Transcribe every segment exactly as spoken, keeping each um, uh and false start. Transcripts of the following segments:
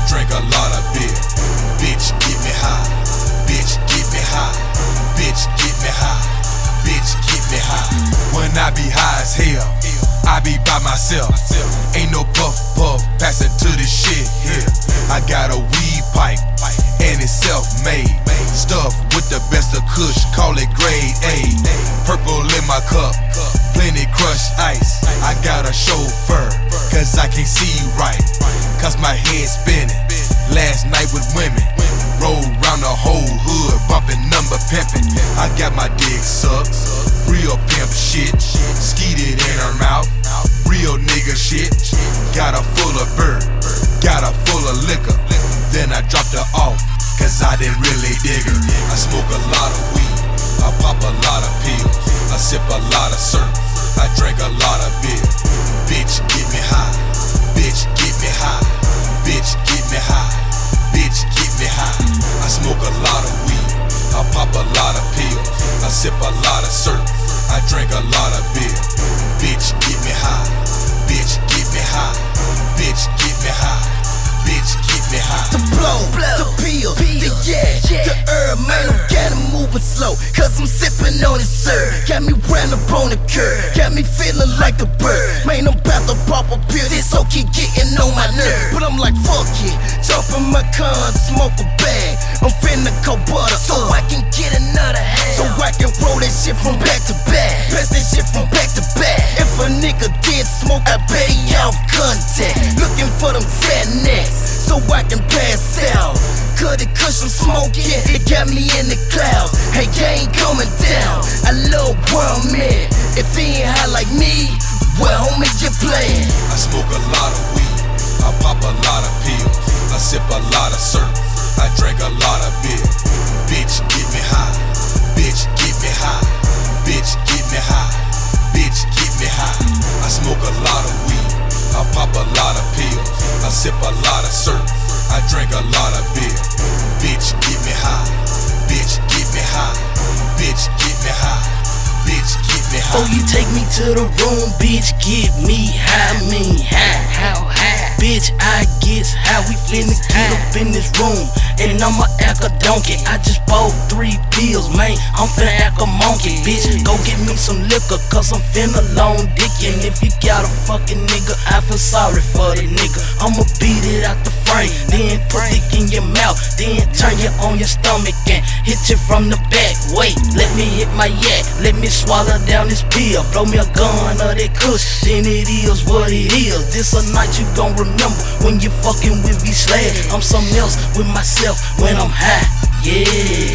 drink a lot of beer. Bitch, get me high. Bitch, get me high. Bitch, get me high. Bitch, get me high. When I be high as hell, I be by myself. Ain't no puff puff, pass it to this shit here. I got a weed pipe, and it's self-made. Stuff with the best of kush, call it grade A. Purple in my cup, plenty crushed ice. I got a chauffeur, cause I can't see right, cause my head spinning. Last night with women, roll round the whole hood, bumping number pimping. I got my dick sucked, real pimp shit. Skeeted in her mouth, real nigga shit. Got her full of bird, got her full of liquor. Then I dropped her off, cause I didn't really dig her. I smoke a lot of weed, I pop a lot of pills, I sip a lot of syrup, I drink a lot of beer. Bitch, get me high. Bitch, get me high. Bitch, get me high. Bitch, get me high. I smoke a lot of weed, I pop a lot of pills, I sip a lot of syrup, I drink a lot of beer. Bitch, get me high. Bitch, get me high. Bitch, get me high. Bitch, get me high. The blow, the pill, the yeah, the herb, man, I'm kinda moving slow, cause I'm sipping on it, sir. Got me round up on the curb, got me feeling like a bird. Man, I'm about to pop a pill, this so keep getting on my nerve. But I'm like, fuck it, jump in my car and smoke a bag. I'm finna go butter, so I can get another hand, so I can roll that shit from back to back, pass that shit from back to back. If a nigga did smoke, I bet he off contact, looking for them fat necks, so I can pass out. Cut it cushion smoking, it got me in the clouds. Hey, I ain't coming down, I love where I'm at. If he ain't high like me, well, homie, you playin'. I smoke a lot of weed, I pop a lot of pills, I sip a lot of syrup, I drink a lot of beer. Bitch, get me high. Bitch, get me high. Bitch, get me high. Bitch, get me high. I smoke a lot of weed, I pop a lot of pills, I sip a lot of syrup, I drink a lot of beer. Bitch, get me high. Bitch, get me high. Bitch, get me high. Bitch, get me high. Before you take me to the room, bitch, get me high. Me high, how high? Bitch, I guess how we finna get up in this room, and I'ma act a donkey. I just bought three pills, man, I'm finna act a monkey. Bitch, go get me some liquor, cause I'm finna long dick. And if you got a fucking nigga, I feel sorry for the nigga. I'ma beat it out the frame, then put it in your mouth, then turn you on your stomach and hit you from the back. Wait, let me hit my yak, let me swallow down this pill, blow me a gun or that kush, then it is what it is. This a night you gon' remember when you fucking with V-Slash. I'm something else with myself when I'm high, yeah.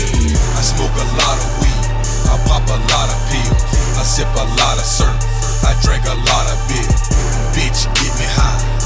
I smoke a lot of weed, I pop a lot of pills, I sip a lot of syrup, I drink a lot of beer. Bitch, get me high.